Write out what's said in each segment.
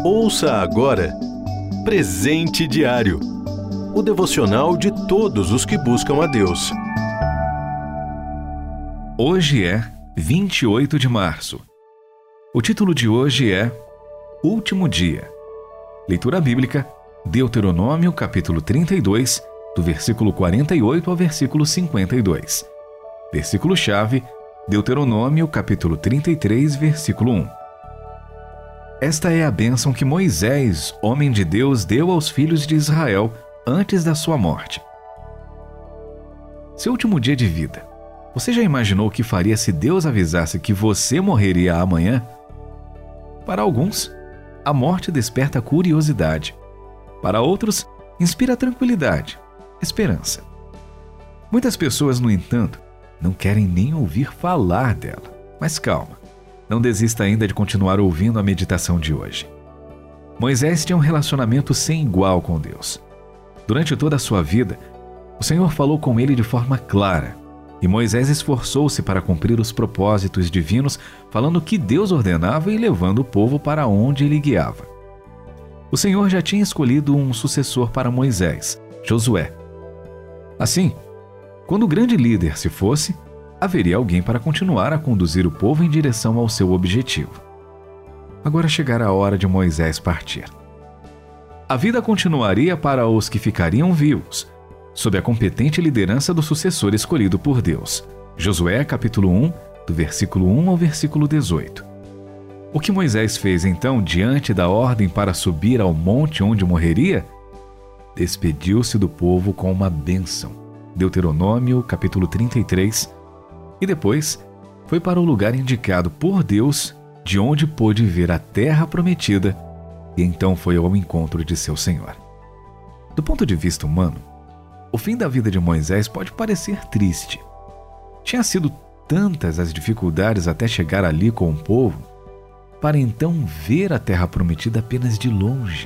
Ouça agora Presente Diário, o devocional de todos os que buscam a Deus. Hoje é 28 de março. O título de hoje é Último Dia. Leitura bíblica, Deuteronômio capítulo 32, do versículo 48 ao versículo 52. Versículo-chave, Deuteronômio capítulo 33, versículo 1. Esta é a bênção que Moisés, homem de Deus, deu aos filhos de Israel antes da sua morte. Seu último dia de vida. Você já imaginou o que faria se Deus avisasse que você morreria amanhã? Para alguns, a morte desperta curiosidade. Para outros, inspira tranquilidade, esperança. Muitas pessoas, no entanto, não querem nem ouvir falar dela. Mas calma. Não desista ainda de continuar ouvindo a meditação de hoje. Moisés tinha um relacionamento sem igual com Deus. Durante toda a sua vida, o Senhor falou com ele de forma clara, e Moisés esforçou-se para cumprir os propósitos divinos, falando o que Deus ordenava e levando o povo para onde ele guiava. O Senhor já tinha escolhido um sucessor para Moisés, Josué. Assim, quando o grande líder se fosse, haveria alguém para continuar a conduzir o povo em direção ao seu objetivo. Agora chegará a hora de Moisés partir. A vida continuaria para os que ficariam vivos, sob a competente liderança do sucessor escolhido por Deus. Josué capítulo 1, do versículo 1 ao versículo 18. O que Moisés fez então diante da ordem para subir ao monte onde morreria? Despediu-se do povo com uma bênção. Deuteronômio capítulo 33, e depois foi para o lugar indicado por Deus, de onde pôde ver a terra prometida, e então foi ao encontro de seu Senhor. Do ponto de vista humano, o fim da vida de Moisés pode parecer triste. Tinha sido tantas as dificuldades até chegar ali com o povo, para então ver a terra prometida apenas de longe.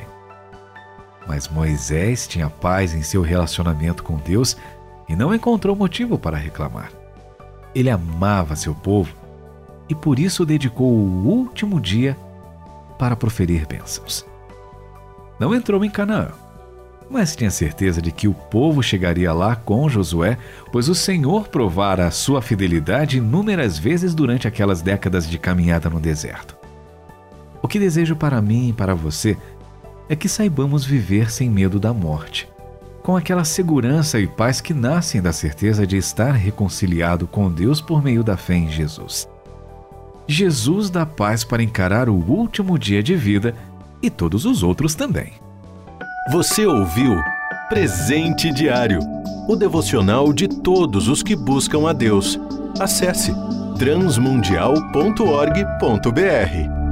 Mas Moisés tinha paz em seu relacionamento com Deus e não encontrou motivo para reclamar. Ele amava seu povo e por isso dedicou o último dia para proferir bênçãos. Não entrou em Canaã, mas tinha certeza de que o povo chegaria lá com Josué, pois o Senhor provara a sua fidelidade inúmeras vezes durante aquelas décadas de caminhada no deserto. O que desejo para mim e para você é que saibamos viver sem medo da morte, com aquela segurança e paz que nascem da certeza de estar reconciliado com Deus por meio da fé em Jesus. Jesus dá paz para encarar o último dia de vida e todos os outros também. Você ouviu Presente Diário, o devocional de todos os que buscam a Deus. Acesse transmundial.org.br.